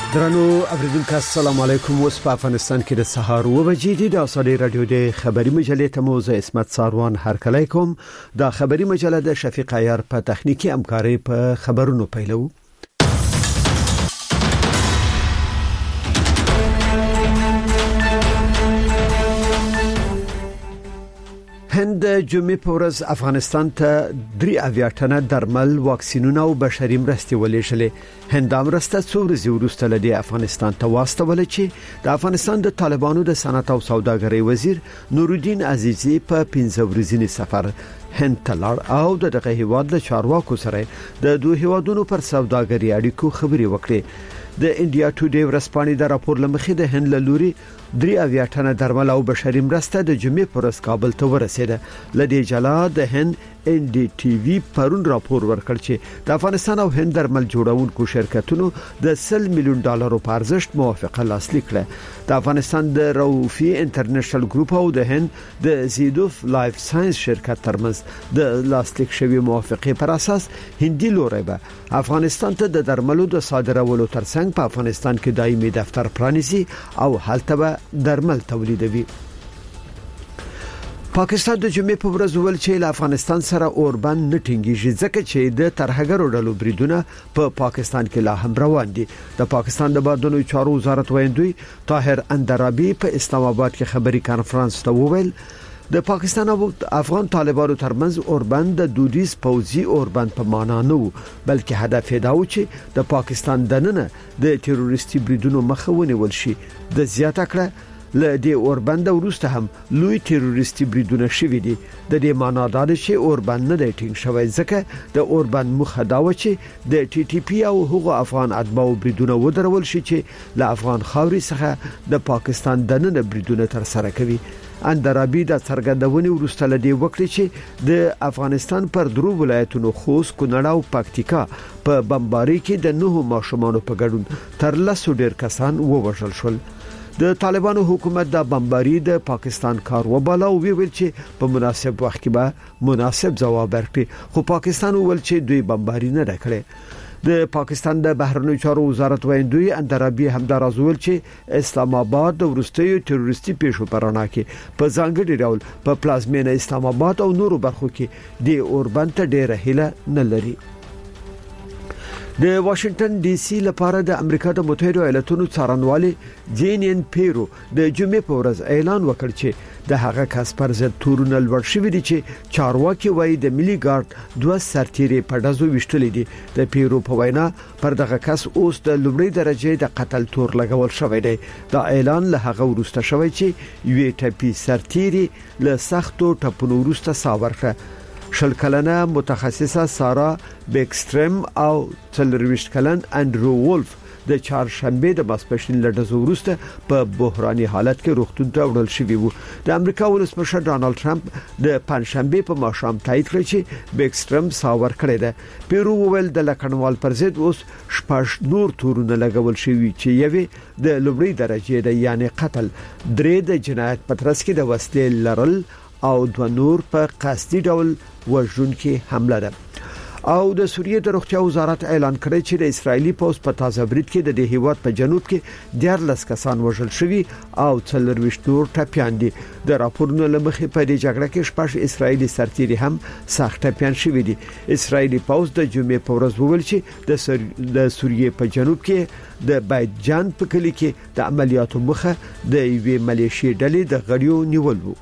درنو اوریدونکو السلام علیکم. اوس په افغانستان کې د سهار 9 بجې دي. د اسالی رادیو د خبري مجلې ته موزه اسمت ساروان هرکلی کوم. د خبري مجله د شفیق عیار په تخنیکی همکاري په خبرونو پیلو. هند جمعې په ورځ افغانستان ته 3 اویاټنه درمل، واکسینونه او بشري مرستې ولېږلې. هند امرسته څو ورځې وروسته له افغانستان ته واستول چې د افغانستان د طالبانو د صنعت او سوداګرۍ وزیر نورالدین عزیزی په 15 ورځنی سفر هند ته لاړ او دغه هیواد له چارواکو سره د دوه هیوادونو پر سوداګرۍ اړیکو خبرې وکړې. د انډیا ټوډے ورځپاڼې د راپور لمخې د هند له لوري 3 اویاټنه درمل او بشري مرسته د جمعې پر ورځ کابل ته ورسېده. لدې جلا د هند NDTV پرون راپور ورکړ چې د افغانستان او هند درمل جوړونکو شرکتونو د $100 میلیون په ارزښت موافقه لاسلیک کړه. د افغانستان د روفي انټرنیشنل ګروپ او د هند د زیدوف لایف ساينس شرکت ترمنځ د لاسلیک شوی موافقه پر اساس هندي لوري به افغانستان ته د درملو د صادرولو ترڅنګ په افغانستان کې دایمي دفتر پرانیزي او هلته به درمل تولیدوي. پاکستان د جمعې په ورځ ول چې له افغانستان سره اوربند نه ټینګیږي ځکه چې د ترهګرو ډلو بریدونه په پاکستان کې لا هم روان دي. د پاکستان د بادونو چارو وزارت ویندوی طاهر اندرابی په اسلام آباد کې خبري کانفرنس ته وویل د پاکستان او افغان طالبانو ترمنځ اوربند د دودیز پوزي اوربند په معنا نه و، بلکې هدف یې دا و چې د پاکستان دننه د تروریستي بریدونو مخه ونیول شي. د زیاته کړه له دې اوربند وروسته هم لوی تروریستي بریدونه شوي دي. د دې معنا دا ده چې اوربند نه دی ټینګ شوی ځکه د اوربند مخه دا و چې د TTP او هغو افغان اتباعو بریدونه ودرول شي چې له افغان خاوري څخه د پاکستان دننه بریدونه تر سره کوي. اندرابی د څرګندونې وروسته له دې وکړي چې د افغانستان پر 3 ولایتونو خوست، کونړ او پکتیکا په بمباري کې د 9 ماشومانو په ګډون تر 10 ډیر کسان ووژل شول. د طالبانو حکومت د بمباري د پاکستان کار وباله او ویل چې په مناسب وخت کې به مناسب ځواب ورکړي، خو پاکستان ویل چې دوی بمباري نه کړې. د پاکستان د بهرنیو چارو وزارت ویندوی اندرابی همداراز ویل چې اسلام آباد د ورستیو تروریستي پیښو پرانا کې په ځانګړي ډول په پلازمینه اسلام آباد او نورو برخو کې د اوربند ته ډېره هیله نه لري. د واشنگټن ډي سي لپاره د امریکا د متحده ایالاتونو څارنوالي جینین پیرو د جمعې په ورځ اعلان وکړ چې د هغه کس پر ضد تورونه لوړ شوي دي چې چارواکي وایي د ملي ګارد 2 سرتیري په دزو وشتلې دي. د پیرو په وینا پر دغه کس اوس د لومړي درجه د قتل تور لګول شوی دی. دا اعلان له هغه وروسته شوی چې یو ټپي سرتیري له سختو ټپونو وروسته ساور کړ. 20 کلنه متخصصه سارا بیکسترم او 40 کلن انډرو وولف د چهارشنبه د ماسپښین له ډزو وروسته په بحراني حالت کې روغتون ته وړل شوی وو. د امریکا ولسمشر ډانلډ ټرمپ د پنځشنبه په ماښام تایید کړ چې بیکسترم ساور کړی دی. پیرو ویل د لکنوال پر ضد اوس 6 نور تورونه لګول شوی چې یوه د لومړي درجه د یعنی قتل، 3 د جنایت په ترڅ کې د وسلې لرل او 2 نور په قصدي ډول وژونکي حمله ده. او د سوریې د روغتیا وزارت اعلان کړی چې د اسرایلی پوز په تازه برید کې د هیواد په جنوب کې 14 کسان وژل شوي او 40 نور ټپيان دي. د راپورونو لمخې په دې جګړه کې 6 اسرایلی سرتیري هم سخت ټپيان شوي دي. اسرایلی پوز د جمعې په ورځ وویل چې د سوریې په جنوب کې د بایجان په کلی کې د عملیاتو مخه د یوې ملیشي ډلې د غړیو نیول وو.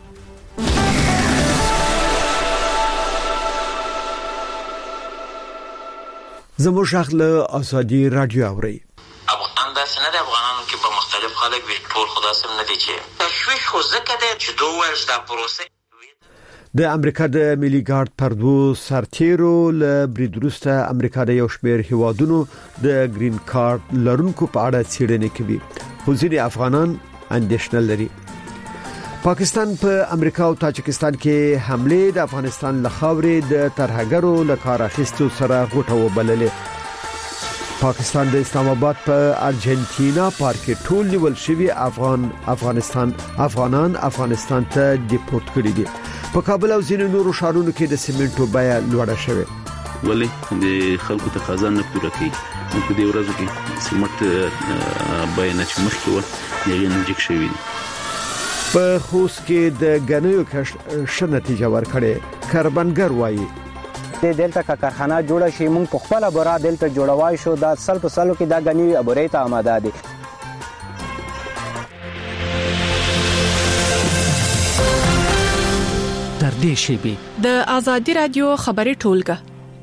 زموږ شغل ازادي رادیو اوري. افغان د سند افغانانو کې په مختلف خلک وی ټول خدا سم نه دي چې تشویش خو زکه ده چې دوه ورځ د پروسه د امریکا د ملي ګارد پر 2 سرتیرو له بریدروسته امریکا د یو شمېر هیوادونو د گرین کارت لرونکو په اړه څېړنې کوي. خو ځینې افغانان اندېښنه لري. پاکستان په امریکا او تاجکستان کې حمله د افغانستان له خاورې د ترهګرو له کار اخیستو سره غوټه وبللې. پاکستان د اسلام آباد په ارجنټینا پارک ټول نیول شوی افغانان افغانستان ته ډیپورت کړي دي. په کابل او ځینو نورو ښارونو کې د سیمنټو بیه لوړه شوه. ولې د خلکو تقاضا نه پوره کوي. په دې ورځو کې سیمټ بیان چې مخکې و یې نه جګ شوی دی. په خوست کې د غنیو کښت ښه نتیجه ورکړې. کاربنګر وایي دلته کارخانه جوړه شي مونږ په خپل بورا دلته جوړوای شو دا سل په سلو کې دا غنی ابورې ته آماده دي. در دې شی د آزادي رادیو خبري ټولګه.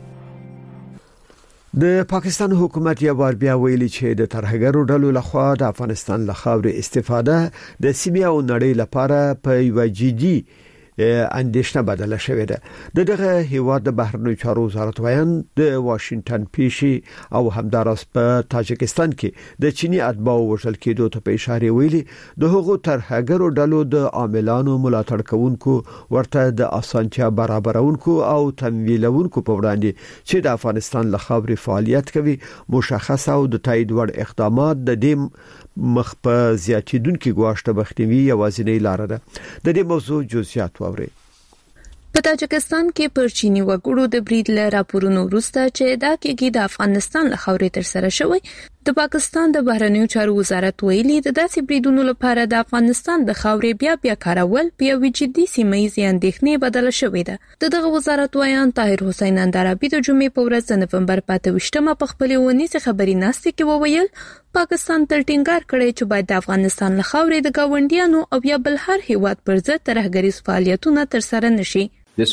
د پاکستان حکومت یو بار بیا ویلي چې د ترهګرو ډلو لخوا د افغانستان له خاورې استفاده د سیمې او نړۍ لپاره په یو جدي اندېښنه بدله شوې ده. دغه هیواد د بهرنیو چارو وزارت وایي د واشنگټن پیشي او همدارس په تاجکستان کې د چینی اتباعو وژل کېدو ته په اشاره ویلي د هغو ترهګرو ډلو د عاملانو ملاتړ کوونکو ورته د اسانتیا برابرونکو او تمویلونکو په وړاندې چې د افغانستان له خاورې فعالیت کوي مشخص او د تایید وړ اقدامات د دې مخ په زیاتیدونکو غواړي مخنیوي یوازینی لار ده. د دې موضوع جزئیات واورئ. په تاجکستان کې پر چینی وګړو د برید له راپورونو وروسته چې دا کېږي د افغانستان له خاورې تر سره شوی د پاکستان د بهرنیو چارو وزارت ویلي د داسې بریدونو لپاره د افغانستان د خاورې بیا کارول په یو جدي سیمایي اندېښنې بدله شوې ده. دغه وزارت وایي طاهر حسین اندرابي د جمعې په ورځ د نومبر 28 په خپل ونیسه خبري ناستې کې وویل پاکستان تل ټینګار کړی چې باید د افغانستان له خاورې د گاونډیانو او یا بل هر هیواد پر ضد ترهګریز فعالیتونه تر سره نشي.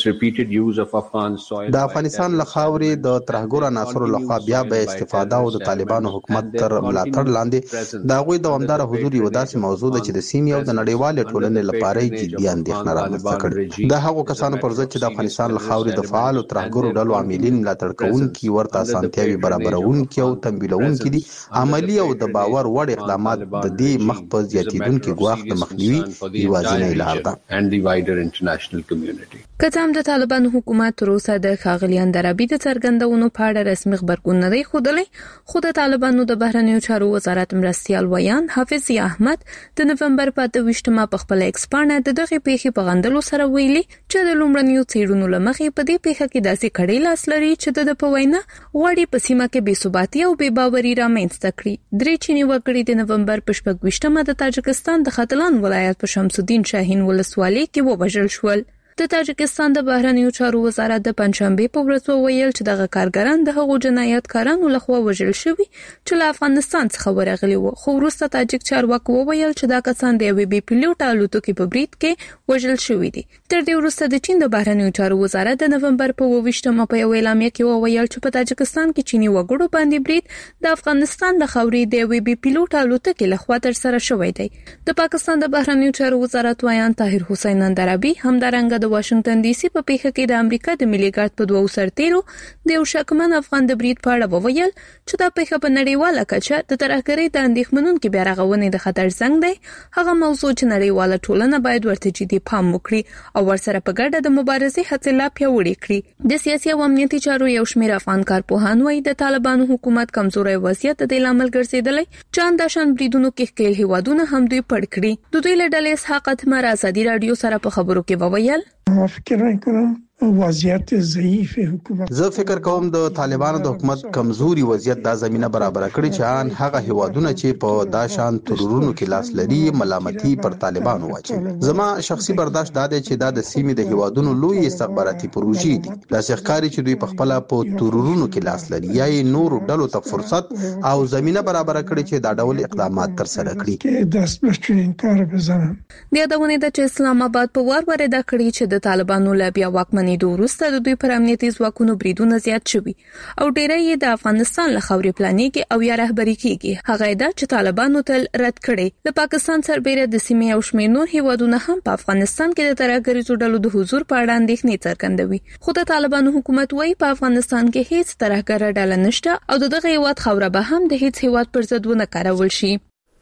د افغانستان له خاورې د ترهګر عناصرو لخوا بیا به استفاده او د طالبانو حکومت تر ملاتړ لاندې د هغوی دوامدار حضور یو داسې موضوع ده چې د سیمې او د نړیوال ټولنې لپاره جدي اندېښنه رامنځته کړي. د هغو کسانو پر ضد چې د افغانستان له خاورې د فعال او ترهګرو ډلو عاملین ملاتړ کوونکي ورته اسانتیاوي برابرونکي او تمویلونکي دي عملی او د باور وړ اقدامات د دې مخ په زیاتیدونکو غواخت د مخنیوي یوازینی لار ده. کتام د طالبانو حکومت تر اوسه د ښاغلي اندرابي د څرګندونو په اړه رسمي خبرګون نه دی ښودلی، خو د طالبانو د بهرنیو چارو وزارت مرستیال ویان حافظ احمد د نومبر په 28 په خپل ایکس باندې د دغه پیښې په غندلو سره ویلي چې د لومړنیو څېړنو لمخې په دې پیښه کې داسې کړي لاس لري چې د پوینه وړي په سیمه کې بې ثباتي او بې باوري رامنځته کړي. درې چینی وګړي د نومبر په 28 د تاجکستان د ختلان ولایت په شمس الدین شاهین ولسوالۍ کې ووژل شول. د تاجکستان د بهرنیو چارو وزارت د پنځشنبه په ورځ وویل چې دغه کارګران د هغو جنایتکارانو لخوا وژل شوي چې له افغانستان څخه ورغلي وو، خو وروسته تاجک چارواکو وویل چې دا کسان د یوې بې پیلوټه الوتکې په برید کې وژل شوي دي. تر دې وروسته د چین د بهرنیو چارو وزارت د نومبر په 28 په یو اعلامیه کې وویل چې په تاجکستان کې چینی وګړو باندې برید د افغانستان د خاورې د یوې بې پیلوټه الوتکې لخوا تر سره شوی دی. د پاکستان د بهرنیو چارو وزارت وایان طاهر حسین اندرابي همدارنګه د واشنگټن ډي سي په پیښه کې د امریکا د ملي ګارد په دوو سرتیرو د یو شکمن افغان د برید په اړه وویل چې دا پیښه په نړیواله کچه د ترهګرۍ د اندېښمنونکو بیا رغونې د خطر زنګ دی. هغه موضوع چې نړیواله ټولنه باید ورته جدي پام وکړي او ورسره په ګډه د مبارزې هڅې لا پیاوړې کړي. د سیاسي او امنیتي چارو یو شمېر افغان کارپوهان وایي د طالبانو حکومت کمزوري وضعیت د لامل ګرځیدلی چې انداشان بریدونو کې ښکېل هیوادونه هم دوی پړ کړي. د دوی له ډلې اسحاق اتمر ازادي رادیو سره په خبرو کې وویل فکر میکنم وضعیت ضعیف حکومت زه فکر کوم د طالبانو د حکومت کمزوري وضعیت دا زمينه برابر کړي چې ان هغه هیوادونه چې په داشان ترورونو کې لاس لري ملامتي پر طالبانو واچي. زما شخصي برداشت دا دی چې دا د سیمې د هیوادونو لوی استخباراتي پروژې دي. دا ښکاری چې دوی په خپل په ترورونو کې لاس لري یا نور ډلو ته فرصت او زمينه برابر کړي چې دا ډول اقدامات تر سره کړي. داس بچین کار بزنم. د یادونه د اسلام آباد په وار ورده کړي چې د طالبانو له بیا واکمنۍ وروسته د دوی پر امنیتي ځواکونو بریدونه زیات شوي او ډیری یې د افغانستان له خاورې پلانېږي او یا رهبري کیږي. هغه دا چې طالبانو تل رد کړي. د پاکستان سربېره د سیمې او شمېر نور هیوادونه هم په افغانستان کې د ترهګریزو ډلو د حضور په اړه اندېښنې څرګندوي. خو د طالبانو حکومت وايي په افغانستان کې هیڅ ترهګر ډله نشته او دغه هیواد خوره به هم د هیڅ هیواد پر ضد ونه کارول شي.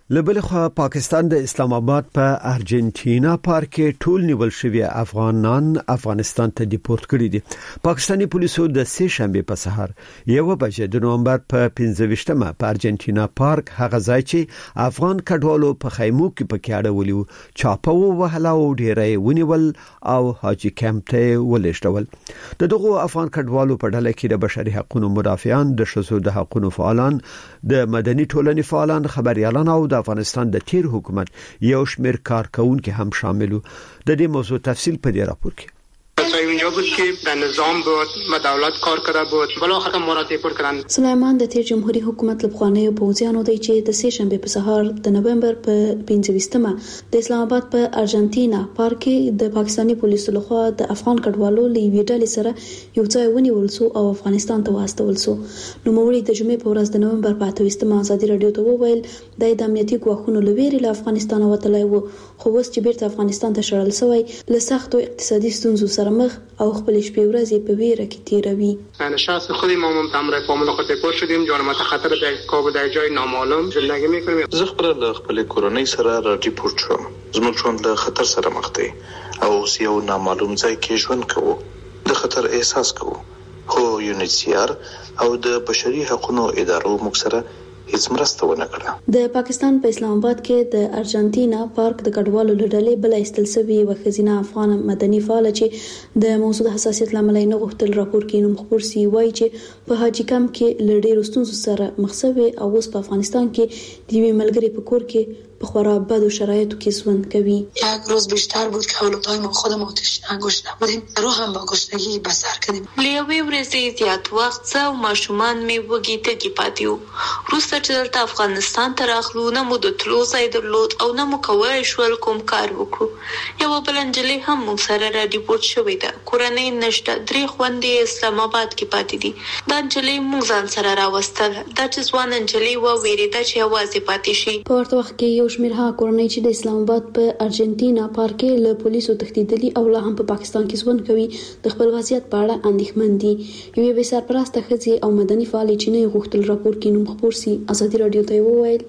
لبلخوا پاکستان د اسلام آباد په ارجنټینا پارک کې ټول نیول شوی افغانان افغانستان ته ډیپورت کړي دي. پاکستاني پولیسو د سه شنبه په سحر 1 بجې د نومبر په 15مه په ارجنټینا پارک هغه ځای چې افغان کډوالو په خیمو کې پکې اړولیو چاپو وهلا او ډیرې ونیول او حاجی کمپ ته ولېشتول. دغه افغان کډوالو په ډله کې د بشري حقوقو مدافعان، د شذو د حقوقو فعالان، د مدني ټولنې فعالان، خبريالان او د افغانستان د تیر حکومت یو شمېر کارکونکو هم شاملو. د دې موضوع تفصیل په دې راپور کې اینجا بود که در نظام بود و دولت کار کرده بود بالاخره ما را دیپورت کردند. سلیمان د تیر جمهوریت حکومت لپاره پوځیانو دی چې د سه شنبه په سهار د نومبر په 15مه د اسلام آباد په ارجنټینا پارک کې د پاکستاني پولیسو لخوا د افغان کډوالو لوي ډلې سره یو ځای ونیول شو او افغانستان ته واستول شو. نو موري د جمعې په ورځ د نومبر په 28مه ازادي رادیو ته وویل د امنیتي ګواښونو لویري له افغانستان وتلی وو، خو اوس چې بیرته افغانستان ته شړل شوی له سختو اقتصادي ستونزو سره مخ او خپل شپې ورځې په ویره کې تیروي. من شخص خودی ما متمرد فامیل خود دیپورت شدیم، جانمات خطر در کابل در جای نامعلوم زندگی میکنیم. زه خپل کورنۍ سره را ډیپورت شوم. زموږ ژوند له خطر سره مخ دی او یو نامعلوم ځای کې ژوند کوو. د خطر احساس کوو. خو یونیسیار او د بشري حقوقو ادارو موږ سره هیڅ مرسته ونه کړه. د پاکستان په اسلام آباد کې د ارجنټینا پارک د کډوالو لړلې بل استل سوي وخزینه افغان مدني فعال چې د موضوع حساسیت لامل نه غوښتل راپور کې نوم خبر سی وای چې په حاجی کمپ کې لړې رستونزو سره مخسوي او اوس په افغانستان کې د وی ملګری په کور کې په خورا بدو شرایطو کې ژوند کوي. یک روز بیشتر بود که اولادای ما خودم آتش انگشته بودیم، روح هم با گشنگی بسر کردیم. لیوی ورځې زیات وخت او ماشومان می وږي تږي پاتې وو. وروسته چې دلته افغانستان ته راغلو نه مو د تلو ځای درلود او نه مو کولی شول کوم کار وکړو. یوه بله نجلۍ هم موږ سره را ډیپورت شوې ده. کورنۍ نشته، 3 خویندې اسلام آباد کې پاتې دي. دا نجلۍ موږ ځان سره راوستله. دا چې ځوانه نجلۍ وویرېده چې یوازې پاتې شي. په ورته وخت کې یو شمېر هغه کورنۍ چې د اسلام آباد په ارجنټینا پارک کې له پولیسو تښتېدلي او لا هم په پاکستان کې ژوند کوي د خپل وضعیت په اړه اندېښمن دي. یوې بې سرپرسته ښځې او مدني فعالې چې نه غوښتل راپور کې نوم خپور سي ازادي رادیو ته وویل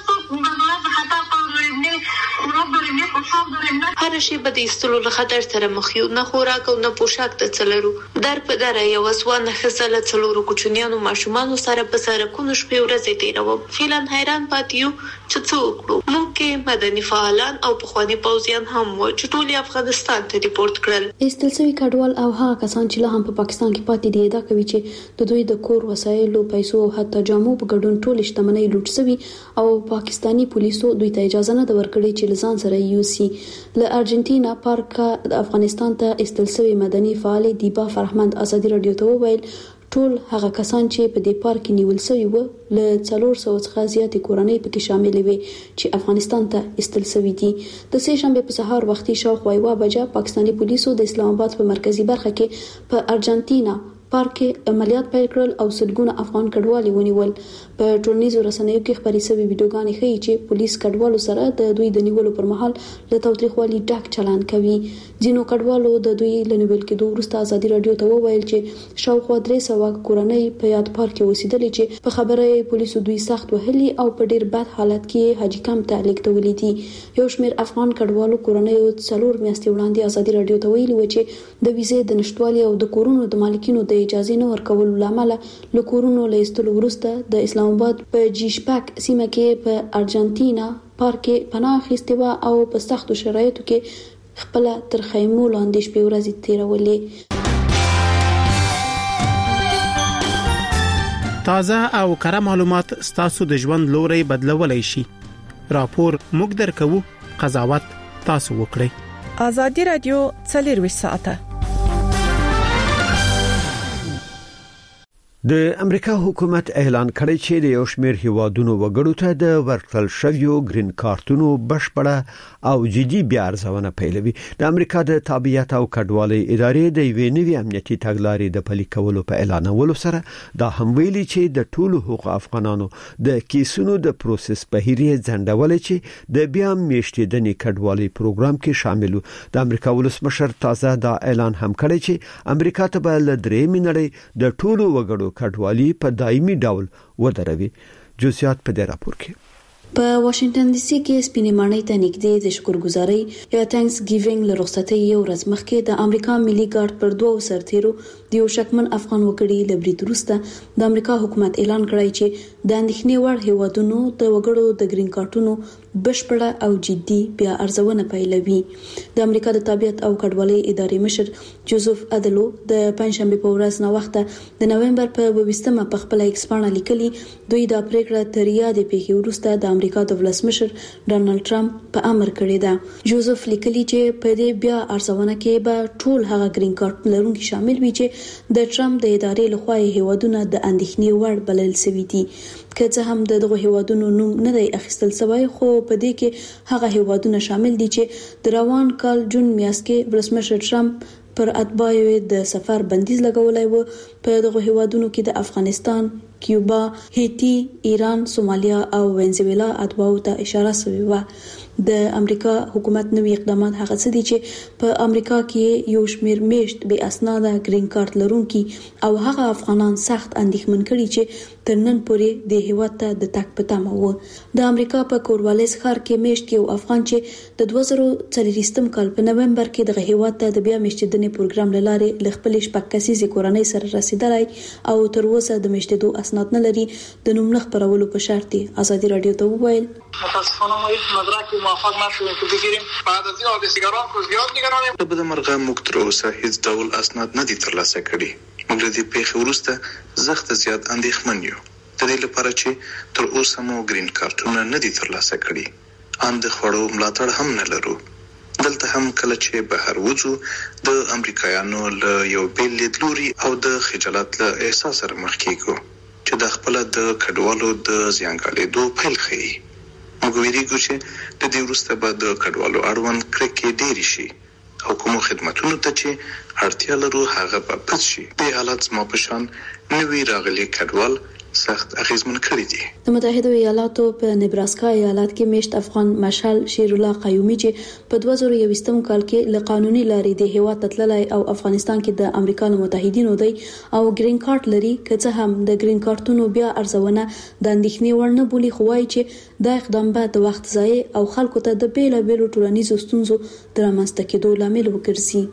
هر شي به د ایستلو له خطر سره مخ یو، نه خوراک او نه پوشاک ته څلرو. در په دره یو ځوانه ښځه له 4 کوچنیانو ماشومانو سره په سړکونو شپې ورځې تېروم. فعلا حیران پاتې یو چې څه وکړو. موږ کې مدني فعالان او پخواني پوځیان هم وو چې ټول افغانستان ته ریپورت کړل. ایستل شوي کډوال او هغه کسان چې لا هم په پاکستان کې پاتې دي دا کوي چې د دوی د کور وسایلو، پیسو او حتی جامو په ګډون ټول شتمنۍ لوټ شوي او پاکستاني پولیسو دوی ته اجازه نه ورکړي چې لزان سره یوسي. له ارجنټینا پارک د افغانستان ته ایستل شوي مدني فعال دیبا فرهمند ازادي رادیو ته وویل ټول هغه کسان چې په دې پارک نیول شوي وو له 400 څخه زیاتې کورنۍ پکې شامل وي چې افغانستان ته ایستل شوي دي. د سه شنبه په سهار وختي شاوخوا 1 بجې پاکستاني پولیسو د اسلام آباد په مرکزی برخه کې په ارجنټینا پارک کې عملیات پیل کړل او سلګونه افغان کډوالي ونیول. په ټولنیزو رسنیو کې خبري شوی ویډیوګانې ښیي چې پولیس کډوالو سره د دوی د نیولو پر مهال له تاوتریخوالي ډک چلند کوي. ځینو کډوالو د دوی له نیول کېدو وروسته ازادي رادیو ته وویل چې شاوخوا 300 کورنۍ په یاد پارک کې اوسېدلې چې په خبره پولیسو دوی سخت وهلي او په ډیر بد حالت کې حاجی کمپ ته لیږدولې دي. یو شمېر افغان کډوالو کورنۍ 4 میاشتې وړاندې ازادي رادیو ته ویلي و چې د ویزې د نشټوالي او د کورونو د مالکینو د اجازه نه ورکولو لامل له کورونو له ایستلو وروسته د اسلام آباد په جیشپاک سیمه کې په ارجنټینا پارک کې پناه اخیستې وه او په سختو شرایطو کې خپل تر خیمو لاندې شپې ورځې تیرولې. تازه او کره معلومات ستاسو د ژوند لوري بدلولای شي. راپور موږ درکو، قضاوت تاسو وکړئ. ازادي رادیو 24 ساعته. د امریکا حکومت اعلان کړی چې د یو شمېر هیوادونو وګړو ته د ورکړل شویو گرین کارتونو بشپړه او جدي بیا ارزونه پیلوي. د امریکا د تابعیت او کډوالۍ ادارې د یوې نوې امنیتي تګلارې د پلي کولو په اعلانولو سره دا هم ویلي چې د ټولو حقوق افغانانو د کیسونو د پروسس بهیرې ځنډول چې د بیا میشتېدنې کډوالۍ پروګرام کې شاملو. د امریکا ولسمشر تازه دا اعلان هم کړی چې امریکا ته به له 3 نړۍ د ټولو وګړو کډوالي په دایمي ډول ودروي. جزئیات په دې راپور کې. په واشنگټن ډي سي کې سپینې ماڼۍ ته نږدې د شکرګزارۍ یا تانکس گیوینګ له رخصتۍ یو ورځ مخکې د امریکا ملي ګارد پر 2 سرتیرو د یو شکمن افغان وګړي له برید وروسته د امریکا حکومت اعلان کړی چې د اندېښنې وړ هیوادونو د وګړو د گرین کارتونو بشپړه او جدي بیا ارزونه پیلوي. د امریکا د طبيعت او کډوالۍ ادارې مشر جوزف ادلو د پنځشنبه په ورځ نو وخت د نوومبر په 22مه په خپل ایکس باندې لیکلي دوی د پریکړه تر یادې پیښې وروسته د امریکا د ولسمشر ډانلډ ټرمپ په امر کړی دی. جوزف لیکلي چې په دې بیا ارزونه کې به ټول هغه گرین کارت لرونکي شامل وي چې د ټرمپ د ادارې لخوا هیوادونه د اندېښنې وړ بلل شوي دي. که څه هم دغه هیوادونو نوم نه دی اخیستل شوی، خو په دې کې هغه هیوادونه شامل دي چې د روان کال جون میاشت کې ولسمشر ټرمپ پر اتباعو د سفر بندیز لګولای و. په دغه هیوادونو کې د افغانستان، کیوبا، هیتی، ایران، سومالیا او وینزویلا اتباعو ته اشاره شوی و. د امریکا حکومت نوې اقدامات هغه څه دي چې په امریکا کې یو شمېر میشت بې اسناده گرین کارت لرونکي او هغه افغانان سخت اندېښمن کړي چې تر نن پورې د هیواد ته د تګ په تمه وو. د امریکا په کوروالیس ښار کې میشت یو افغان چې د 2024 کال په نوومبر کې د هیواد ته د بیا میشتېدنې پروګرام لاره ل خپل شپږ کسیزې کورنۍ سره رسیدلی او تر اوسه د میشتېدو اسناد نه لري. د نوم نه خپرولو په شرط ازادي رادیو ته وویل متاسفانه ما هیڅ مدرک موافق نشدیم که بگیریم. بعد از این حادثه‌گران که زیاد نگرانیم. په دې مرغه موږ تر اوسه هیڅ ډول اسناد نه دي ترلاسه کړي. موږ د دې پیښې وروسته سخت زیات اندېښمن یو. د دې لپاره چې تر اوسه مو گرین کارتونه نه دي ترلاسه کړي. ان د خوړو ملاتړ هم نه لرو. دلته هم کله چې بهر وځو د امریکایانو له یو بیل لیدلوري او د خجالت له احساس سره مخ کیږو چې د خپل د کډوالو د زیانګالېدو پیل ښيي. موږ ویریږو چې د دې وروسته به د کډوالو اړوند کرکې ډېرې شي او کومو خدماتونو ته چې اړتیا لرو هغه به پس شي. د حالت زما په شان نوي راغلي کډوال سخت اغیزمن کړی دي. د متحده ایالاتو په نبراسکا ایالت کې میشت افغان مشال شیر الله قیومي چې په 2021 کال کې له قانوني لارې د هیواد تللی او افغانستان کې د امریکا متحدینو دی او گرین کارت لري، که څه هم د گرین کارتونو بیا ارزونه د اندېښنې وړ نه بولي، خو وايي چې دا اقدام به د وخت ضایع او خلکو ته د بیلابیلو ټولنیزو ستونزو د رامنځته کېدو لامل وګرځي.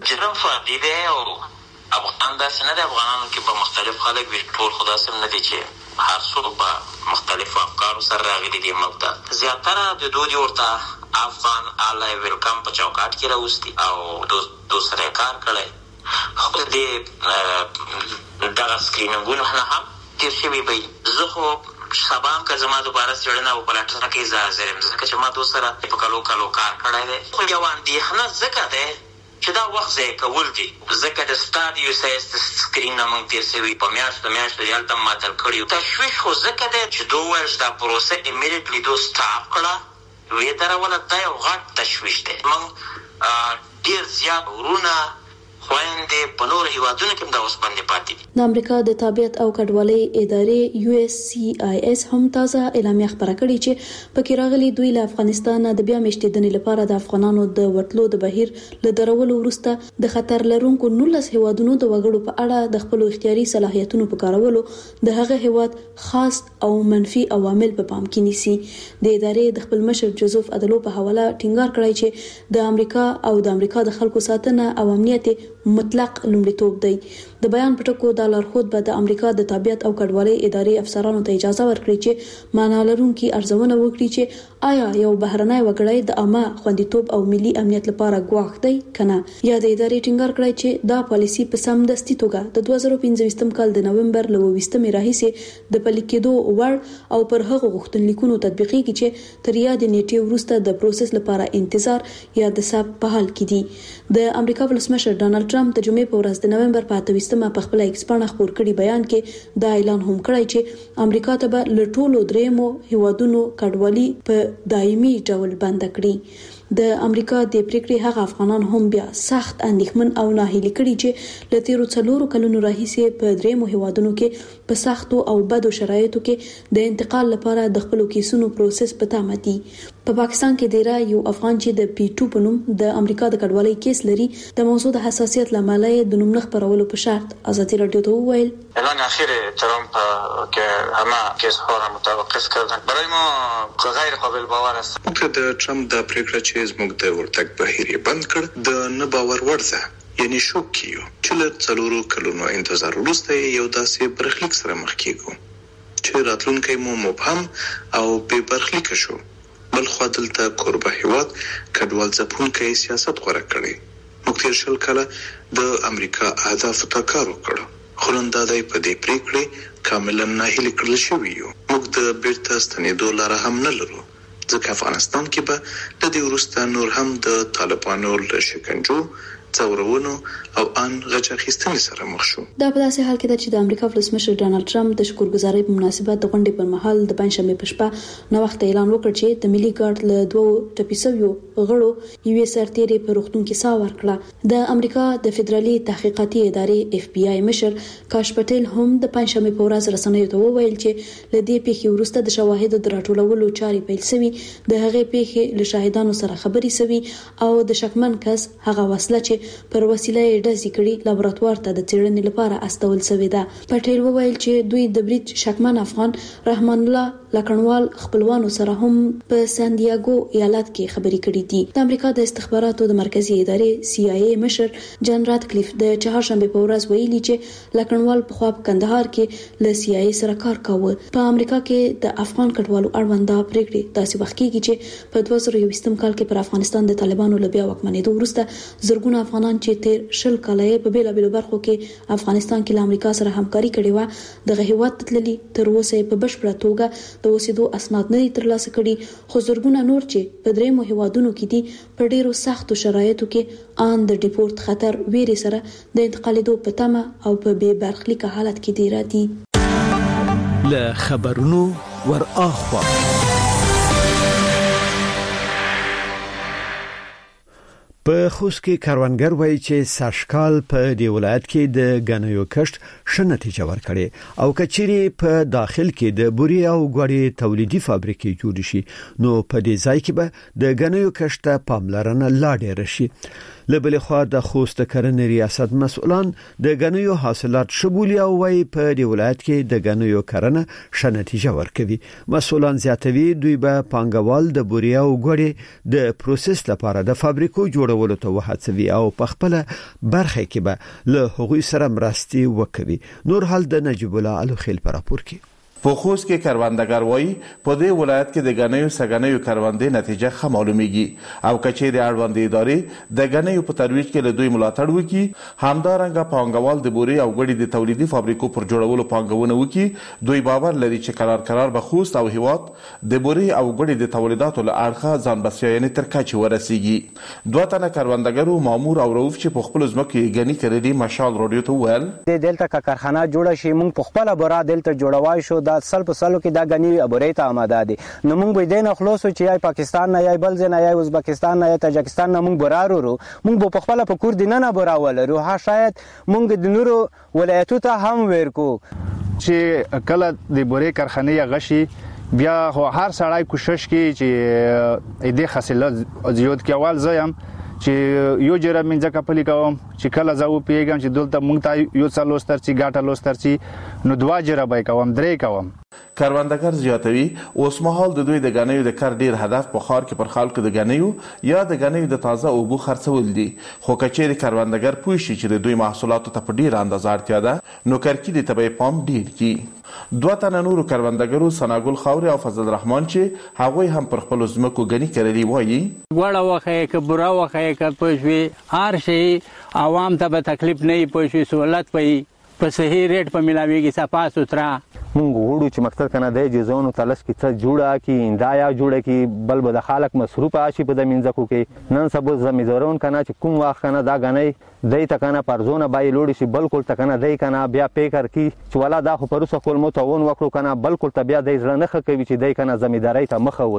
افغان داسې نه د افغانانو کې به مختلف خلک وي، ټول خو داسې نه دي چې هر څوک به مختلفو افکارو سره راغلي دي. ملک ته زیاتره د دوی ورته افغان اعلی ویلکم په چوکاټ کې راوستي او دو سره کار کړی. خو دې دغه سکرینینګونه نه هم تېر شوي وي. زه خو سبا هم که زما دوباره څېړنه وپلټنه کوي زه حاضر یم، ځکه چې ما دو سره په کلو کار کړی دی. خو یوه اندېښنه ځکه دی چې دا وخت ضایع کول دي، ځکه د سټاډیو سایز د سکرین نه موږ تېر شوي په میاشتو هلته ماتل کړي. تشویش خو ځکه دی چې دو ویل دا پروسه امیډیټلی دو سټاپ کړه ویې دروله. دا یو غټ تشویش دی. موږ ډېر زیات ورونه خويندې په نور هیوادونو کې دا اوس باندې پاتې دي. د امریکا د طبيعت او کډوالۍ ادارې USCIS هم تازه اعلامیه خبره کړې چې پکې راغلي دوی له افغانستان د بیا میشتېدنې لپاره د افغانانو د وټلو د بهیر له درولو وروسته د خطر لرونکو 19 هیوادونو د وګړو په اړه د خپل اختیاري صلاحیتونو په کارولو د هغه هیواد خاص او منفي عوامل په پام کې نیسي. د ادارې د خپل مشر جوزف ادلو په حواله ټینګار کړی چې د امریکا او د امریکا د خلکو ساتنه او امنیت مطلق لومړیتوب دی. د بیان پټکو د لارښود به د امریکا د طبيعت او کډوالۍ ادارې افسرانو ته اجازه ورکړي چې معنا لرونکي ارزونه وکړي چې آیا یو بهرنی وګړی د عامه خوندیتوب او ملي امنیت لپاره ګواښ دی کنه. یا د ادارې ټینګار کړی چې دا پالیسي په سمدستي توګه د 2015 کال د نوومبر له 20مې راهیسې د پلي کېدو وړ او پر هغو غوښتنلیکونو تطبیقېږي چې تر یادې نیټې وروسته د پروسس لپاره انتظار یا د ساب په حال کې دي. د امریکا ولسمشر ډانلډ ټرمپ د جمعې په ورځ د نوومبر په 28مه په خپل ایکس باندې خبر کړي بیان کې دا اعلان هم کړی چې امریکا ته به له ټولو دریمو هیوادونو کډوالي په دایمي ډول بند کړي. د امریکا د پریکړې هغه افغانان هم بیا سخت اندېښمن او ناهیلي کړي چې له تیرو 4 کلونو راهیسې په درېمو هیوادونو کې په سختو او بدو شرایطو کې د انتقال لپاره د خپل کیسونو پروسس په تامه دي. په پاکستان کې ډیرا یو افغان چې د پی 2 په نوم د امریکا د کډوالۍ کیس لري د موضوع د حساسیت لامل د نوم خبرولو په شرط آزادي رادیو ته وویل اعلان اخیر ترامپ که همه کیس ها را متوقف کردن برای ما غیر قابل باور است. موږ د ترامپ د پریکړه چې زموږ د ورتګ بهیر بند کړ د نه باور وړ ده یعنی شوک کیو چې له 4 کلونو انتظار وروسته یو داسې برخلیک سره مخ کیږو چې راتلونکی مو مبهم او بې برخلیک شو. بل خو دلته کوربه هیواد کډوال ځپونکي سیاست غوړه کړي. موږ تیر شل کله د امریکا اهداف ته کار وکړ خو نن دا د پدې پریکړې کاملا ناهیلي کړل شوی یو. موږ د بیرته ستنېدو لاره هم نه لرو ځکه افغانستان کې به د دې وروسته نور هم د طالبانو له شکنجو څورونو او ان غچ اخیستنې سره مخ شو. دا په داسې حال کې ده چې د امریکا ولسمشر ډانلډ ټرمپ د شکرګزارۍ په مناسبت د غونډې پر مهال د پنځشنبه په شپه نو وخت اعلان وکړ چې د ملي ګارد له 2 ټپیسویو غړو یو سرتیري په روغتون کې ساه ورکړه. د امریکا د فدرالي تحقیقاتي ادارې اف بی آی مشر کاش پټیل هم د پنځشنبه په ورځ رسنیو ته وویل چې لدې پیښې وروسته د شواهدو د راټولولو چاري پیل شوي د هغې پیښې له شاهدانو سره خبري شوي او د شکمن کس هغه وسله چې پر وسیله یې ډزې کړي لابراتوار ته د څېړنې لپاره استول شوې ده. پټیل وویل چې دوی د بریټ شکمن افغان رحمان الله لکنوال خپلوانو سره هم په سان دیاګو ایالت کې خبري کړې دي. د امریکا د استخباراتو د مرکزی ادارې سی آی ای مشر جان راتکلیف د چهارشنبه په ورځ ویلي چې لکنوال په خوا په کندهار کې له سی آی ای سره کار کاوه. په امریکا کې د افغان کډوالو اړوند دا پریکړې داسې وخت کېږي چې په 2021 کال کې پر افغانستان د طالبانو له بیا واکمنېدو وروسته زرګونه افغانان چې تیر شل کاله په بیلابېلو برخو کې افغانستان کې له امریکا سره همکاري کړې و دغه هیواد ته تللي تر اوسه په بشپړه توګه د اوسېدو اسناد نه دي ترلاسه کړي خو زرګونه نور چې په درېمو هیوادونو کې دي په ډېرو سختو شرایطو کې ان د ډیپورت خطر ویري سره د انتقالېدو په تمه او په بې برخلیکه حالت کې دي راځي. له خبرونو ور اخوا په خوست کې کاروانګر وایي چې ساشکال په دی ولایت کې د غنیو کښت ښه نتیجه ورکړي او کچيري په داخل کې د بوري او غوړي تولیدي فابریکې جوړ شي نو په دې ځای کې به د غنیو کښت پاملرنه لا ډېر شي. لبل خو د خوست کرنې ریاست مسؤلان د غنیو حاصلات شبولي او وایي په دی ولایت کې د غنیو کرنه ښه نتیجه ورکوي. مسؤلان زیاتوي دوی به پانګوال د بوري او غوړي د پروسس لپاره د فابریکو جوړولو ته وهڅوي او په خپل برخه کې به له هغوی سره مرستي وکوي. نور حال د نجیب الله الخیل پر راپور کې په خوست کې کاروانګر وایي په دې ولایت کې د غنیو سګنیو کاروندې نتیجه ښه معلومیږي او کچېرې اړوندې ادارې د غنیو په ترویج کې له دوی ملاتړ وکړي همدارنګه پانګوال د بوري او غوړي د تولیدي فابریکو پر جوړولو پانګونه وکړي. دوی باور لري چې قرار به خوست او هیواد د بوري او غوړي د تولیداتو له اړخه ځان بسیاینې تر کچې ورسیږي. دوه تنه کاروانګرو مامور او رؤوف چې په خپل ځمکه غني کړي مشال رادیو ته ویل د دلته کارخانه جوړه شي موږ په خپل برا دلته جوړوای شو دا سل په سلو کې دا غنی ابورې ته آماده دي نو موږ به دین خلاص چې یا پاکستان نه یا بل ځای نه یا ازبکستان نه یا تاجکستان نه موږ برارو موږ په خپل په کور دینه نه براول روها شاید موږ د نورو ولایتو ته هم ورکو چې کله د بورې کارخانه غشي بیا هر سړی کوشش کوي چې دې حاصلات زیات کول زایم چې یو جره منځه کپلی کوم چې کله زاو پیګم چې دلته مونږ ته یو څلور سترچی غاټه لوسترچی نو دوا جره به کوم درې کوم. کاروانګر زیاتوي اوس مهال د دوی د غنیو د کار ډیر هدف په خار کې پر خلکو د غنیو یا د غنیو د تازه اوبو خرڅول دي خو کچېری کاروانګر پوه شي چې د دوی محصولاتو ته په ډیر اندازه اړتیا ده نو کرکی دي ته پام ډیر کی. دوه تنه نورو کاروانګرو سناګل خاوري او فضل الرحمن چې هغوی هم پر خپل ځمکو غنی کړلي وایي وړه وخه ک برا وخه ک پښوی هر شي عوام ته به تکلیف نه پښوی سہولت په صحیح ریټ په ملاويږي صفا سوترا مونږ وړو چې مقصد کنه د جزونو تلس کې څه جوړه کی اندایا جوړه کی بل به د خلک مصروف آشي په د منځکو کې نن سبا زمیدورون کنه چې کوم واخ کنه دا غنی دای ته کنه پرزونه بای لوړی شي بالکل ته کنه دای کنه بیا پیکر کی چې ولا دا خو پروسه کول مو ته ون وکړو کنه بالکل ته بیا د ځړه نه کوي چې دای کنه زمیداری ته مخه وکي.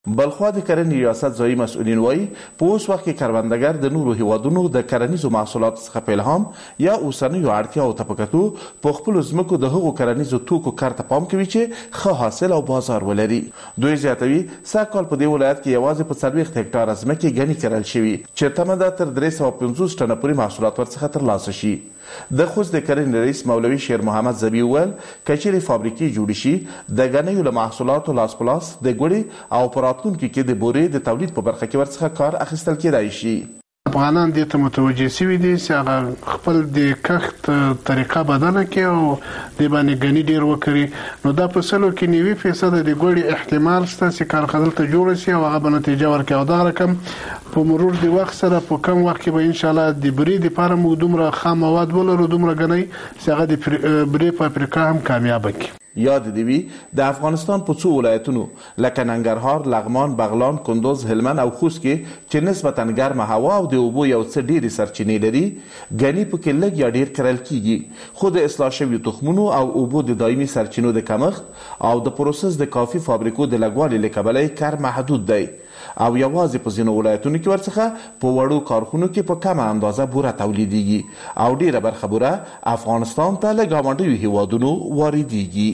بلخوا د کرنې ریاست ځایي مسؤلین وایي په اوس وخت کې کروندګر د نورو هیوادونو د کرنیزو محصولاتو څخه په الهام یا اوسنیو اړتیاوو ته په کتو په خپلو ځمکو د هغو کرنیزو توکو کار ته پام کوي چې ښه حاصل او بازار ولري. دوی زیاتوي سږکال په دې ولایت کې یوازې په 40 هکټاره ځمکې ګني کرل شوي چې تمه ده تر 350 ټنه پورې محصولات ورڅخه ترلاسه شي. د خوست د کرنې رئیس مولوي شیر محمد زبی وویل کچېرې فابریکې جوړې شي د ګنیو له محصولاتو لاس په لاس د ګوړې او په راتلونکي کې د بورې د تولید په برخه کې ورڅخه کار اخیستل کېدای شي. افغانان دې ته متوجه شوي دي چې هغه خپل د کښت طریقه بدله کړي او د باندې غني ډیر وکړي. نو دا په سلو کې 90% د ګوړې احتمال شته چې کارخانه ته جوړ شي او هغه به نتیجه ورکړي. او دا رقم په مرور د وخت سره په کم وخت کې به ان شاء الله د بری د لپاره موږ دومره خام مواد ولرو دومره غني چې هغه د بری په افریقا هم کامیاب کړي. یاد دی وی د افغانستان په څو ولایتونو لکه ننګرهار، لغمان، بغلان، کندوز، هلمند او خوست کې چې نسبتا ګرمه هوا او د اوبو یو څه ډېری سرچینې لري غني پکې لږ یا ډېر کرل کیږي. خو د اصلاح شویو تخمونو او اوبو د دایمي سرچینو د کمښت او د پروسس د کافي فابریکو د لګوالي له کبله کار محدود دی او یوازې په ځینو ولایتونو کې ورڅخه په وړو کارخونو کې په کمه اندازه بوره تولیدېږي او ډیره برخه بوره افغانستان ته له ګاونډیو هیوادونو واردېږي.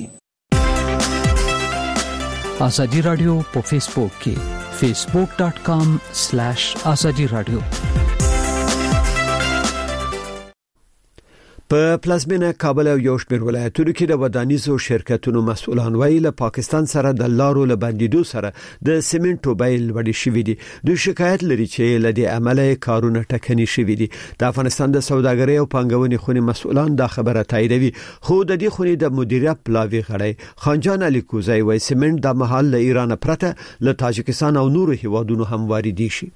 آزادی رادیو په فیسبوک کې facebook.com/azadi radio. په پلازمینه کابل او یو شمېر ولایتونو کې د ودانیزو شرکتونو مسؤلان وایي له پاکستان سره د لارو له بندیدو سره د سیمنټو بیې لوړې شوې دي. دوی شکایت لري چې له دې عمله کارونه ټکني شوي دي. د افغانستان د سوداګرۍ او پانګونې خونې مسؤلان دا خبره تاییدوي. خو د دې خونې د مدیریت پلاوی غړی خانجان علي کوزای وایي سیمنټ د محل له ایران پرته له تاجکستان او نورو هیوادونو هم واردېږي شي.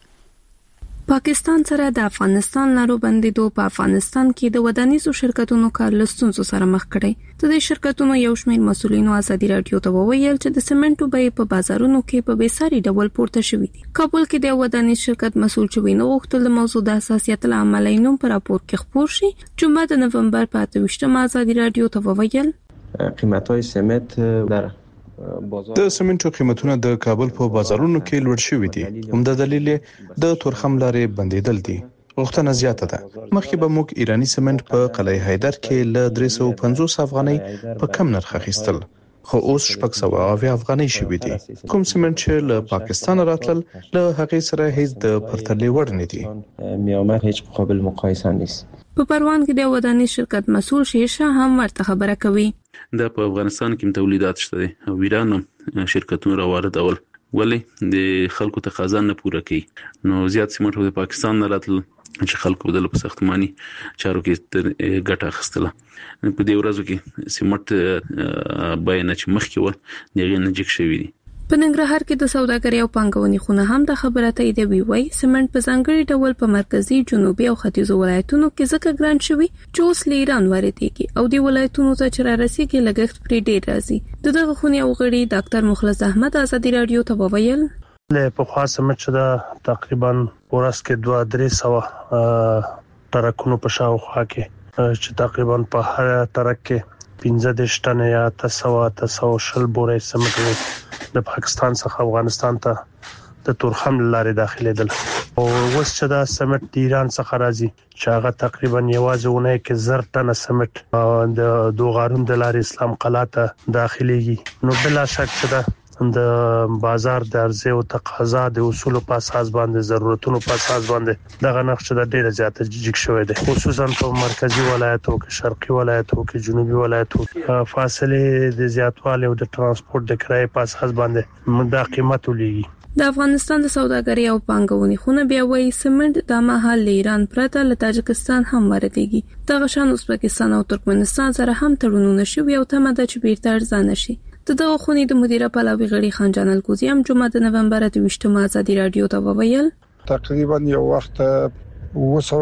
پاکستان سره د افغانستان لارو بندیدو په افغانستان کې د ودانیزو شرکتونو کار له ستونزو سره مخ کړي. د دې شرکتونو یو شمېر مسؤلینو آزادي رادیو ته وویل چې د سیمنټو بیې په بازارونو کې په بېساري ډول پورته شوې دي. کابل کې د ودانیز شرکت مسؤل چې نه غوښتل د موضوع د حساسیت له امله نوم پر راپور کې خپور شي. جمعه د نومبر په 28 آزادي رادیو ته وویل قیمت‌های سمنت در د سیمنټو قیمتونه د کابل په بازارونو کې لوړ شوي دي. همدا دلیل د تورخم لارې بندیدل دي. غوښتنه زیاته ده. مخکې به موږ ایرانی سیمنټ په قلعه حیدر کې له 350 افغانۍ په کم نرخ اخیستل. خو اوس 600 افغانۍ شوي دي. کوم سیمنټ چې له پاکستان راتلل له هغې سره هیڅ د پرتلې وړ نه دي. میامد هیڅ قابل مقایسه نیست. په پروان کې د ودانیز شرکت مسؤل شیشه هم ورته خبره کوي. دا په افغانستان کې تولیدات شته دي او ایران شرکتونه راوړل ولې د خلکو تقاضا نه پوره کوي. نو زیات سیمنټ د پاکستان نه راتل چې خلکو بدل په ساختماني چارو کې ګټه اخیستله. په دې ورځو کې سیمنټ بیان چې مخکې و دغه نه جګ شوی دي. په ننګرهار کې د سوداګرۍ او پانګونې خونه هم د خبره تاییدوي. وایي سیمنټ په ځانګړي ډول په مرکزي، جنوبي او ختیځو ولایتونو کې ځکه ګران شوی چې اوس له ایران واردېږي او د ولایتونو ته چې رارسېږي لګښت پرې ډېر راځي. دغه خونې او غړي ډاکټر مخلص احمد آزادي رادیو ته وویل له په خاصه مچ دا تقریبا ورځ کې 2-300 ټرکونو په شاوخوا کې چې تقریبا په هر ټرک کې 15 ټنه یا 300 بورې سمټ د پاکستان څخه افغانستان ته د تورخم لارې داخليدل. او اوس چې دا سمټ د ایران څخه راځي چې هغه تقریبا یوازې ونه کې 1000 ټنه سمټ د دوغارون د لارې اسلام قلعه ته داخليږي. نو بلا شک چې دا د بازار د عرضه او تقاضا د اصول په اساس باندې ضرورتونو په اساس باندې دغه نقش د ډیره زیاته جګ شوی دی. خصوصا په مرکزی ولایتو کې، شرقي ولایتو کې، جنوبي ولایتو کې فاصله د زیاتوالي او د ترانسپورت د کرایې په اساس باندې دا قیمت ولېږي. د افغانستان د سوداګرۍ او پانګونې خونه بیا وایي سیمنټ د محل ایران پرته له تاجکستان هم واردېږي. دغه شان ازبکستان او ترکمنستان سره هم تړونونه شوي او تمه ده چې بیرته ارزانه شي. دغه خونې د مدیره پلاوی غړي خانجان الکوزی هم جمعه د نومبر 28 آزادي رادیو ته وویل تقریبا یو وخت 200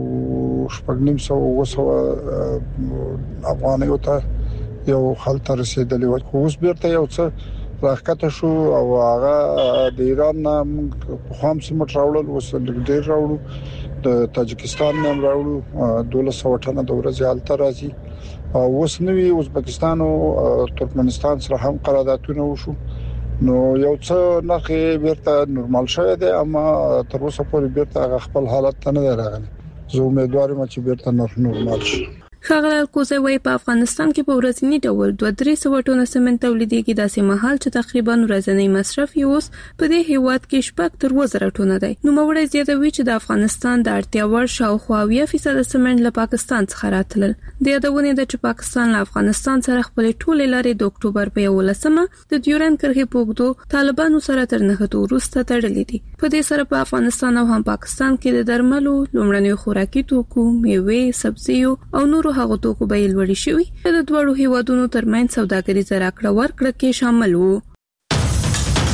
افغانۍ ته یو خلک رسیدلی و. خو اوس بیرته یو څه راکته شو او هغه د ایران په خام سیمټ راوړل اوس ډېر راوړو، د تاجکستان نام راوړو 1200 ټنه د ورځې حالت راځي. اوس نوې ازبکستان او ترکمنستان سره هم قراردادونه وشو نو یو څه نخې بیرته نورمال شوه دی اما تر اوسه پورې بیرته خپل حالت ته نه راغلی. زه امیدوار یم چې بیرته نورمال شي. ښاغلی کوزی وایي په افغانستان کې په ورځني ډول 2-3 ټنه سمنټ تولیدېږي، داسې مهال چې تقریبا ورځنی مصرف یې اوس په دې هیواد کې 6-7 ټنه دی. نوموړی زیاتوي چې د افغانستان د اړتیا وړ شاوخوا 80% سمنټ له پاکستان څخه راتلل. د یادونې ده چې پاکستان له افغانستان سره خپل ټولې لارې د اکتوبر په 11مه د ډیورند کرښې په اوږدو طالبانو سره تر نهټو وروسته تړلې دي. په دې سره په افغانستان او هم پاکستان کې د درملو، لومړنیو خوراکي توکو، میوې، سبزیو او نورو هغه توکو بیې لوړې شوې چې د دوړو هیوادونو ترمنځ سوداګریزه راکړه ورکړه کې شامل وو.